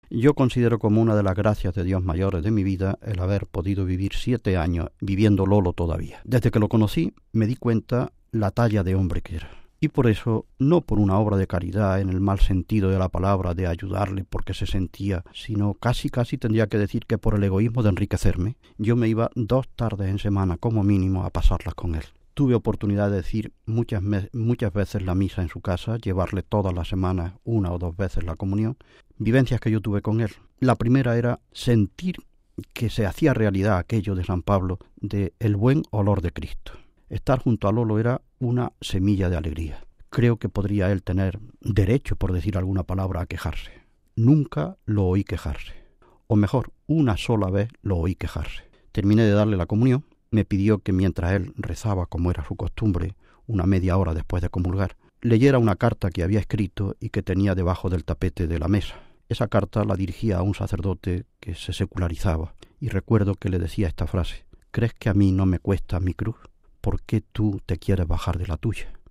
Yo considero como una de las gracias de Dios mayores de mi vida el haber podido vivir 7 años viviendo Lolo todavía. Desde que lo conocí me di cuenta la talla de hombre que era. Y por eso, no por una obra de caridad en el mal sentido de la palabra, de ayudarle porque se sentía, sino casi tendría que decir que por el egoísmo de enriquecerme, yo me iba 2 tardes en semana como mínimo a pasarlas con él. Tuve oportunidad de decir muchas veces la misa en su casa, llevarle todas las semanas 1 o 2 veces la comunión, vivencias que yo tuve con él. La primera era sentir que se hacía realidad aquello de San Pablo, de el buen olor de Cristo. Estar junto a Lolo era una semilla de alegría. Creo que podría él tener derecho, por decir alguna palabra, a quejarse. Nunca lo oí quejarse. O mejor, una sola vez lo oí quejarse. Terminé de darle la comunión. Me pidió que mientras él rezaba, como era su costumbre, una media hora después de comulgar, leyera una carta que había escrito y que tenía debajo del tapete de la mesa. Esa carta la dirigía a un sacerdote que se secularizaba, y recuerdo que le decía esta frase: «¿Crees que a mí no me cuesta mi cruz? ¿Por qué tú te quieres bajar de la tuya?».